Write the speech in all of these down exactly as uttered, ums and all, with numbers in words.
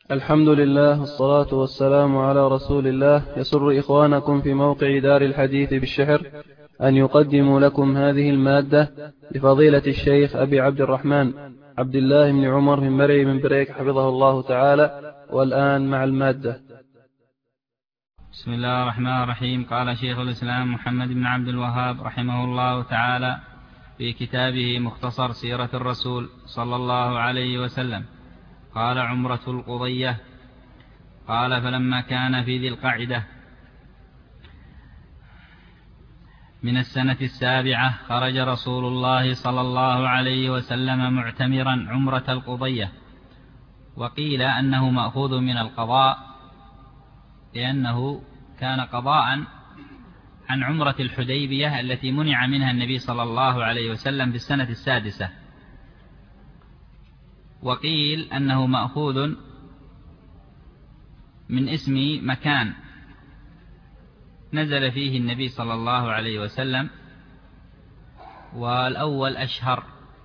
الحمد لله والصلاة والسلام على رسول الله. يسر إخوانكم في موقع دار الحديث بالشحر أن يقدموا لكم هذه المادة لفضيلة الشيخ أبي عبد الرحمن عبد الله بن عمر بن مري بن بريك حفظه الله تعالى. والآن مع المادة. بسم الله الرحمن الرحيم. قال شيخ الإسلام محمد بن عبد الوهاب رحمه الله تعالى في كتابه مختصر سيرة الرسول صلى الله عليه وسلم، قال: عمرة القضية. قال: فلما كان في ذي القعدة من السنة السابعة خرج رسول الله صلى الله عليه وسلم معتمرا عمرة القضية، وقيل أنه مأخوذ من القضاء لأنه كان قضاء عن عمرة الحديبية التي منع منها النبي صلى الله عليه وسلم في السنة السادسة، وقيل أنه مأخوذ من اسم مكان نزل فيه النبي صلى الله عليه وسلم، والأول أشهر،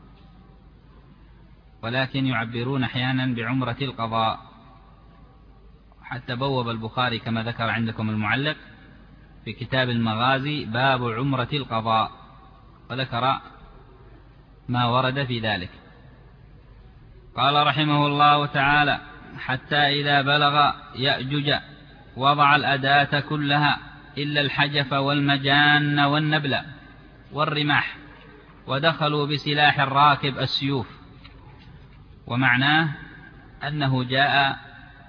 ولكن يعبرون أحيانا بعمرة القضاء. حتى بوب البخاري كما ذكر عندكم المعلق في كتاب المغازي باب عمرة القضاء، وذكر ما ورد في ذلك. قال رحمه الله تعالى: حتى إذا بلغ يأجج وضع الأداة كلها إلا الحجف والمجان والنبل والرماح، ودخلوا بسلاح الراكب السيوف. ومعناه أنه جاء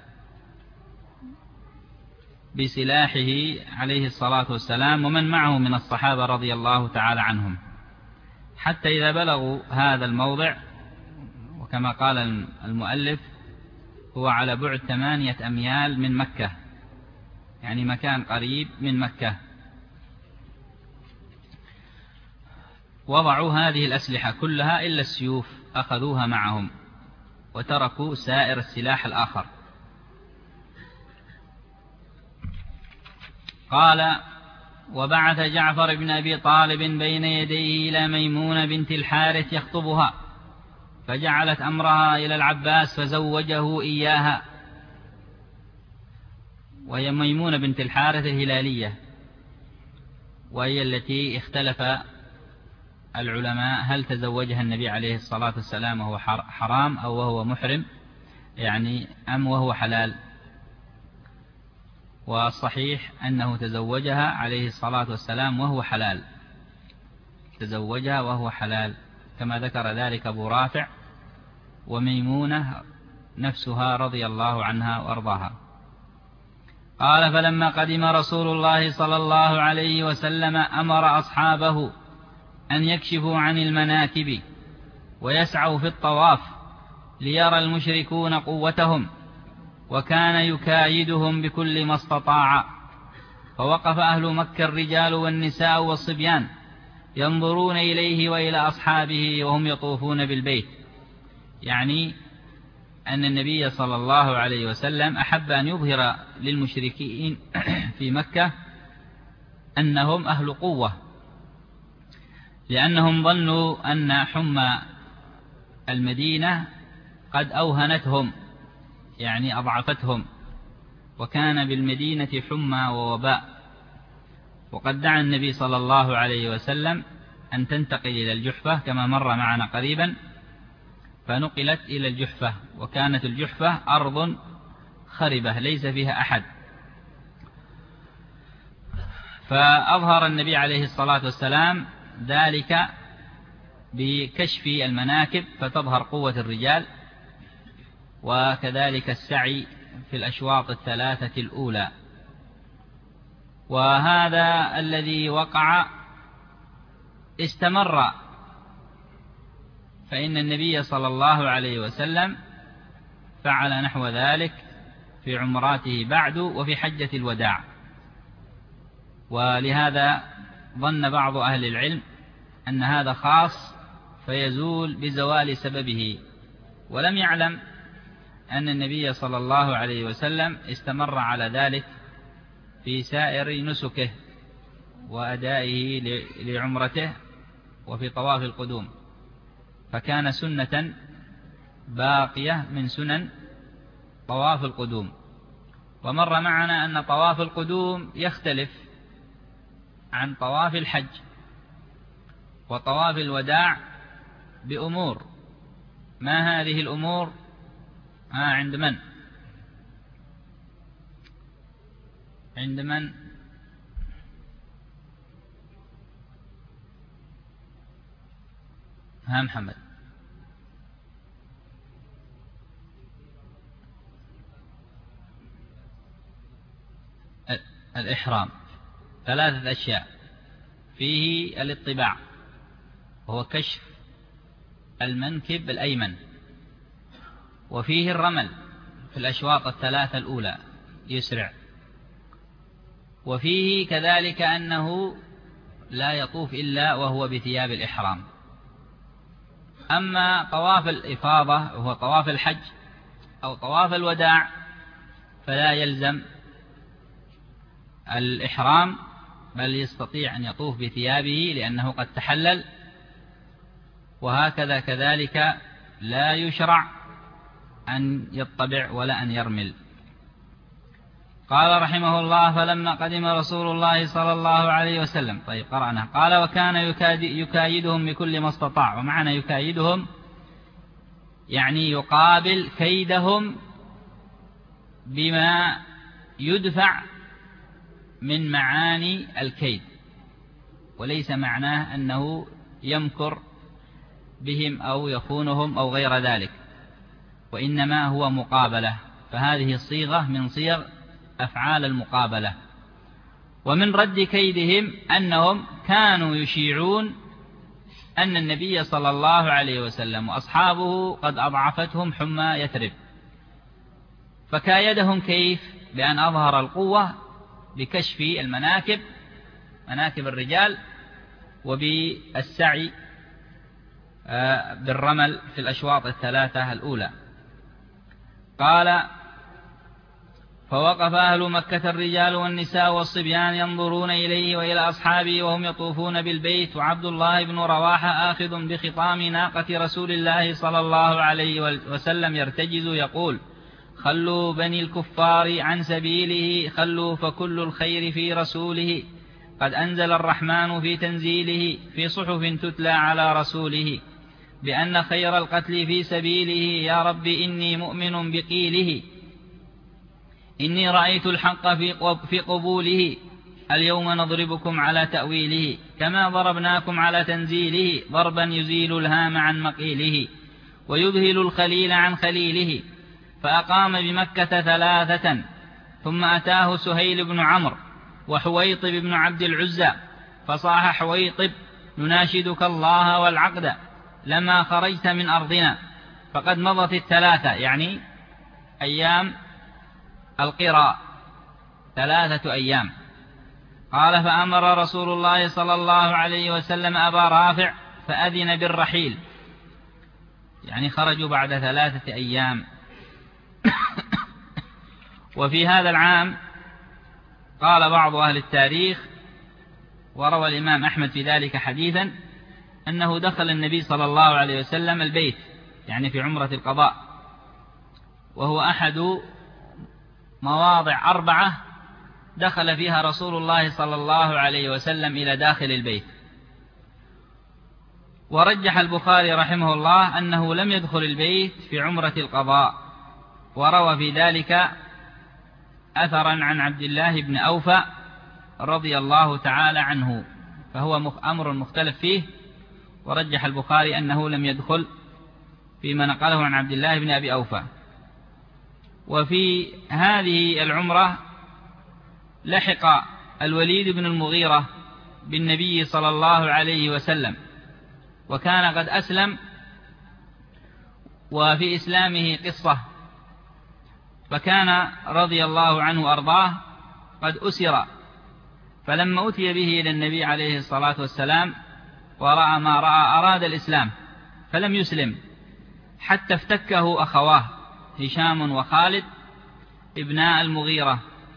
بسلاحه عليه الصلاة والسلام ومن معه من الصحابة رضي الله تعالى عنهم، حتى إذا بلغوا هذا الموضع، وكما قال المؤلف هو على بعد ثمانية أميال من مكة، يعني مكان قريب من مكة، وضعوا هذه الأسلحة كلها إلا السيوف، أخذوها معهم وتركوا سائر السلاح الآخر. قال: وبعث جعفر بن أبي طالب بين يديه إلى ميمونة بنت الحارث يخطبها، فجعلت أمرها إلى العباس فزوجه إياها. وهي ميمونة بنت الحارث الهلالية، وهي التي اختلف العلماء هل تزوجها النبي عليه الصلاة والسلام وهو حرام أو وهو محرم، يعني أم وهو حلال. والصحيح أنه تزوجها عليه الصلاة والسلام وهو حلال، تزوجها وهو حلال، كما ذكر ذلك أبو رافع وميمونة نفسها رضي الله عنها وأرضاها. قال: فلما قدم رسول الله صلى الله عليه وسلم أمر أصحابه أن يكشفوا عن المناكب ويسعوا في الطواف ليرى المشركون قوتهم، وكان يكايدهم بكل ما استطاع. فوقف أهل مكة الرجال والنساء والصبيان ينظرون إليه وإلى أصحابه وهم يطوفون بالبيت، يعني أن النبي صلى الله عليه وسلم أحب أن يظهر للمشركين في مكة أنهم أهل قوة، لأنهم ظنوا أن حمى المدينة قد أوهنتهم، يعني أضعفتهم، وكان بالمدينة حمى ووباء. وقد دعا النبي صلى الله عليه وسلم أن تنتقل إلى الجحفة كما مر معنا قريبا، فنقلت إلى الجحفة، وكانت الجحفة أرض خربة ليس فيها أحد، فأظهر النبي عليه الصلاة والسلام ذلك بكشف المناكب فتظهر قوة الرجال، وكذلك السعي في الأشواط الثلاثة الأولى. وهذا الذي وقع استمر، فإن النبي صلى الله عليه وسلم فعل نحو ذلك في عمراته بعد وفي حجة الوداع. ولهذا ظن بعض أهل العلم أن هذا خاص فيزول بزوال سببه، ولم يعلم أن النبي صلى الله عليه وسلم استمر على ذلك في سائر نسكه وأدائه لعمرته وفي طواف القدوم، فكان سنة باقية من سنن طواف القدوم. ومر معنا أن طواف القدوم يختلف عن طواف الحج وطواف الوداع بأمور. ما هذه الأمور؟ آه عند من؟ عند من؟ ها محمد. الإحرام ثلاثة أشياء: فيه الاطباع وهو كشف المنكب الأيمن، وفيه الرمل في الأشواط الثلاثة الأولى يسرع، وفيه كذلك أنه لا يطوف إلا وهو بثياب الإحرام. أما طواف الإفاضة وهو طواف الحج أو طواف الوداع فلا يلزم الإحرام، بل يستطيع أن يطوف بثيابه لأنه قد تحلل. وهكذا كذلك لا يشرع أن يطبع ولا أن يرمل. قال رحمه الله: فلما قدم رسول الله صلى الله عليه وسلم. طيب قرأنا. قال: وكان يكايدهم بكل ما استطاع. ومعنى يكايدهم يعني يقابل كيدهم بما يدفع من معاني الكيد، وليس معناه أنه يمكر بهم أو يخونهم أو غير ذلك، وإنما هو مقابلة. فهذه الصيغة من صيغ أفعال المقابلة. ومن رد كيدهم أنهم كانوا يشيعون أن النبي صلى الله عليه وسلم وأصحابه قد أضعفتهم حمى يثرب، فكايدهم كيف؟ بأن أظهر القوة بكشف المناكب، مناكب الرجال، وبالسعي بالرمل في الأشواط الثلاثة الأولى. قال: فوقف أهل مكة الرجال والنساء والصبيان ينظرون إليه وإلى أصحابه وهم يطوفون بالبيت، وعبد الله بن رواحة آخذ بخطام ناقة رسول الله صلى الله عليه وسلم يرتجز يقول: خلوا بني الكفار عن سبيله، خلوا فكل الخير في رسوله، قد أنزل الرحمن في تنزيله في صحف تتلى على رسوله بأن خير القتل في سبيله، يا رب إني مؤمن بقيله، إني رأيت الحق في قبوله، اليوم نضربكم على تأويله، كما ضربناكم على تنزيله، ضربا يزيل الهام عن مقيله ويذهل الخليل عن خليله. فأقام بمكة ثلاثة، ثم أتاه سهيل بن عمرو وحويطب بن عبد العزى، فصاح حويطب: نناشدك الله والعقد لما خرجت من أرضنا، فقد مضت الثلاثة، يعني أيام القراء ثلاثة أيام. قال: فأمر رسول الله صلى الله عليه وسلم أبا رافع فأذن بالرحيل، يعني خرجوا بعد ثلاثة أيام. وفي هذا العام قال بعض أهل التاريخ، وروى الإمام أحمد في ذلك حديثا، أنه دخل النبي صلى الله عليه وسلم البيت، يعني في عمرة القضاء، وهو أحد مواضع أربعة دخل فيها رسول الله صلى الله عليه وسلم إلى داخل البيت. ورجح البخاري رحمه الله أنه لم يدخل البيت في عمرة القضاء، وروى في ذلك أثرا عن عبد الله بن أوفى رضي الله تعالى عنه، فهو أمر مختلف فيه. ورجح البخاري أنه لم يدخل فيما نقله عن عبد الله بن أبي أوفى. وفي هذه العمرة لحق الوليد بن المغيرة بالنبي صلى الله عليه وسلم، وكان قد أسلم، وفي إسلامه قصة. فكان رضي الله عنه وأرضاه قد أسر، فلما أتي به إلى النبي عليه الصلاة والسلام ورأى ما رأى أراد الإسلام، فلم يسلم حتى افتكه أخواه هشام وخالد ابناء المغيرة،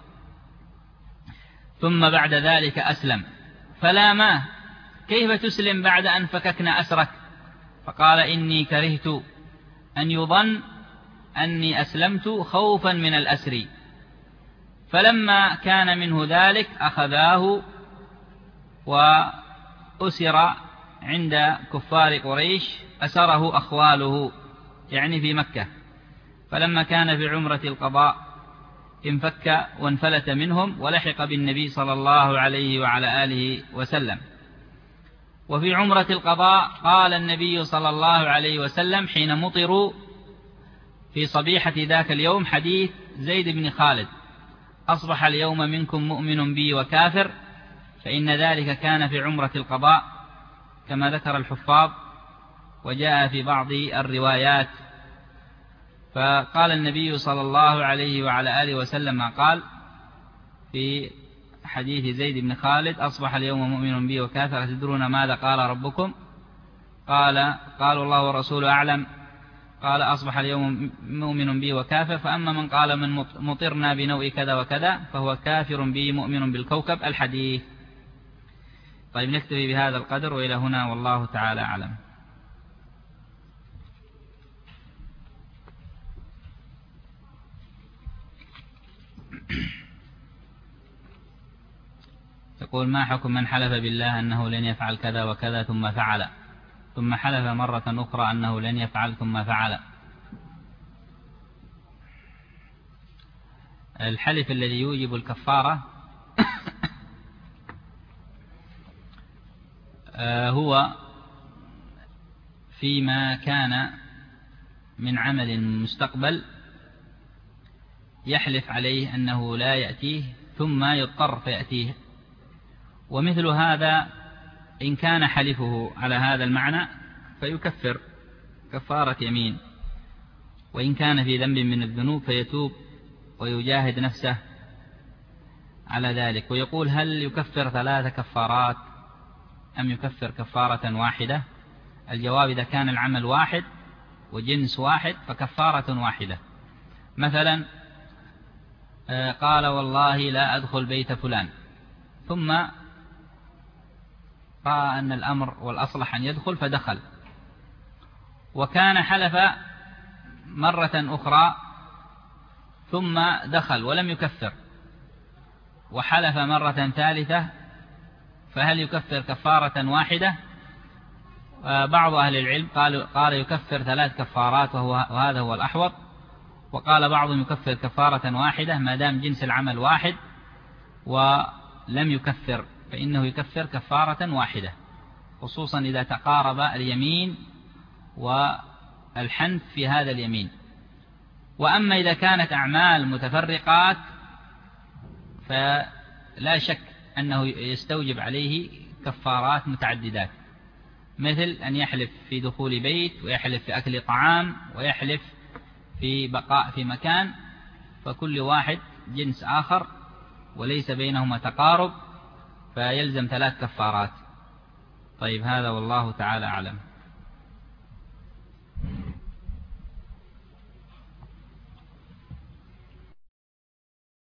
ثم بعد ذلك أسلم. فلاماه: كيف تسلم بعد أن فككنا أسرك؟ فقال: إني كرهت أن يظن أني أسلمت خوفا من الأسر، فلما كان منه ذلك أخذاه وأسر عند كفار قريش، أسره أخواله يعني في مكة، فلما كان في عمرة القضاء انفك وانفلت منهم ولحق بالنبي صلى الله عليه وعلى آله وسلم. وفي عمرة القضاء قال النبي صلى الله عليه وسلم حين مطروا في صبيحة ذاك اليوم حديث زيد بن خالد: أصبح اليوم منكم مؤمن بي وكافر، فإن ذلك كان في عمرة القضاء كما ذكر الحفاظ، وجاء في بعض الروايات. فقال النبي صلى الله عليه وعلى آله وسلم ما قال في حديث زيد بن خالد: أصبح اليوم مؤمن بي وكافر، أتدرون ماذا قال ربكم؟ قال قالوا الله ورسوله أعلم. قال: أصبح اليوم مؤمن بي وكافر، فأما من قال من مطرنا بنوء كذا وكذا فهو كافر بي مؤمن بالكوكب. الحديث. طيب، نكتفي بهذا القدر وإلى هنا، والله تعالى أعلم. تقول: ما حكم من حلف بالله أنه لن يفعل كذا وكذا ثم فعل، ثم حلف مرة أخرى أنه لن يفعل ثم فعل؟ الحلف الذي يوجب الكفارة هو فيما كان من عمل مستقبل يحلف عليه أنه لا يأتيه ثم يضطر فيأتيه، ومثل هذا إن كان حلفه على هذا المعنى فيكفر كفارة يمين، وإن كان في ذنب من الذنوب فيتوب ويجاهد نفسه على ذلك. ويقول: هل يكفر ثلاث كفارات أم يكفر كفارة واحدة؟ الجواب: إذا كان العمل واحد وجنس واحد فكفارة واحدة. مثلا قال: والله لا أدخل بيت فلان، ثم رأى أن الأمر والأصلح أن يدخل فدخل، وكان حلف مرة أخرى ثم دخل ولم يكفر، وحلف مرة ثالثة، فهل يكفر كفارة واحدة؟ بعض أهل العلم قال, قال يكفر ثلاث كفارات، وهذا هو الأحوط. وقال بعضهم يكفر كفارة واحدة ما دام جنس العمل واحد، ولم يكفر فإنه يكفر كفارة واحدة، خصوصا إذا تقارب اليمين والحنث في هذا اليمين. وأما إذا كانت أعمال متفرقات فلا شك أنه يستوجب عليه كفارات متعددات، مثل أن يحلف في دخول بيت، ويحلف في أكل طعام، ويحلف في بقاء في مكان، فكل واحد جنس آخر وليس بينهما تقارب، فيلزم ثلاث كفارات. طيب، هذا والله تعالى أعلم.